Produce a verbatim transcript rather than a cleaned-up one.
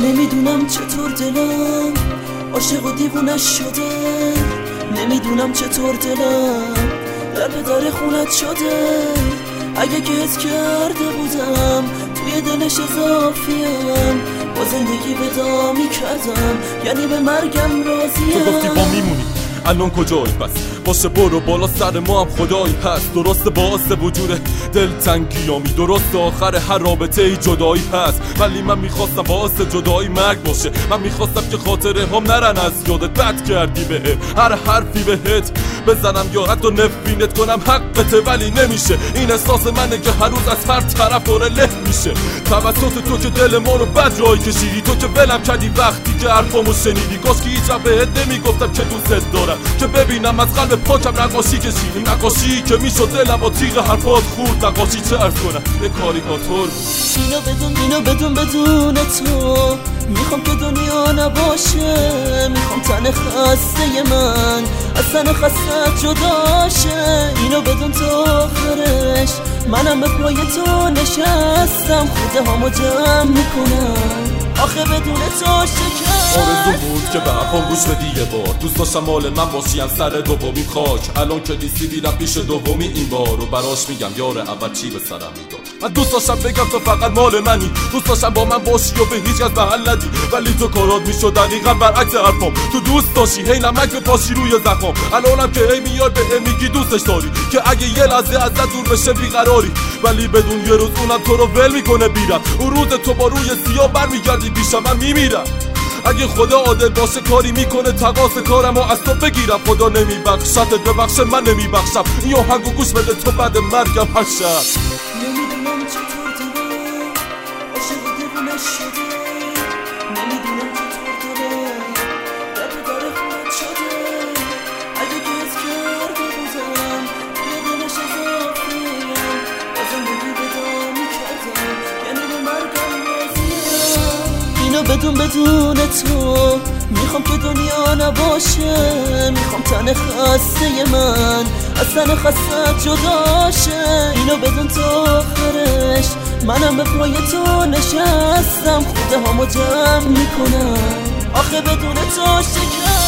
نمیدونم چطور دلم عاشق و دیوونش شده، نمیدونم چطور دلم لب در خونت شده. اگه که حس کرده بودم توی دلش اضافیم، با زندگی ودا میکردم، یعنی به مرگم راضیم. تو گفتی با میمونی، الان کجایی پس؟ باشه برو بالا، سر ما هم خدایی هست. درست باعث وجود دلتنگیامی، درست آخر هر رابطه ای جدایی هست. ولی من میخواستم باعث جدایی مرگ باشه. من میخواستم که خاطره هم نرن از یادت، بد کردی بهم هر حرفی بهت بزنم یا حتی نفرینت کنم حقته، ولی نمیشه. این احساس منه که هر روز از هر طرف داره له میشه. توسط تو که دل ما رو بد جای کشیدی، تو که ولم کردی وقتی که حرفامو شنیدی. کاش که هیچ بهت نمیگفتم که دوست دارم، که ببینم از قلب پاکم نقاشی کشیدی، نقاشی که میشد دلم با تیغ حرفات خورد. نقاشی چه عرض کنم، یه کاریکاتور. اینو بدون اینو بدون بدون تو میخوام که دنیا نباشه، میخوام تن خسته من از تن خسته جداشه. اینو بدون تو آخرش منم به پای تو نشستم، خوده هامو جمع میکنم آخه بدون تو شکست. آرزو بود که به حرفام گوش بدی یه بار، دوست داشتم مال من باشی هم سر دومین خاک. الان که نیستی دیدم پیش دومی این بار، و براش میگم یار اول چی به سرم میداد. من دوست داشتم بگم تو فقط مال منی، دوست داشتم با من باشی و به هیچ کس محل ندی، ولی تو کارات میشد دقیقا برعکس حرفام. تو دوست داشتی هی نمک بپاشی روی زخم، الانم که هی میای به هم میگی دوستش داری، که اگه یه لحظه ازت دور بشه بیقراری. ولی بدون یه روز اونم تو رو ول میکنه بیرم، اون روز تو با روی سیاه برمیگردی پیشم، من میمیرم. اگه خدا عادل باشه کاری میکنه تقاص کارمو از تو بگیرم. خدا نمیبخشتت ببخشه، من نمیبخشم. این آهنگو گوش بده تو بعد مرگم هر شب. نمیدونم چطور دلم عاشق دیوونش شده، نمیدونم چطور دلم لب در خونت شده. اگه که حس کرده بودم توی دلش اضافیم، با زندگی ودا میکردم، یعنی به مرگم راضیم. اینو بدون بدون تو میخوام که دنیا نباشه، میخوام تن خسته من از تن خسته جداشه. اینو بدون تو آخرش منم به پای تو نشستم، خوده هامو جمع میکنم آخه بدون تو شکست.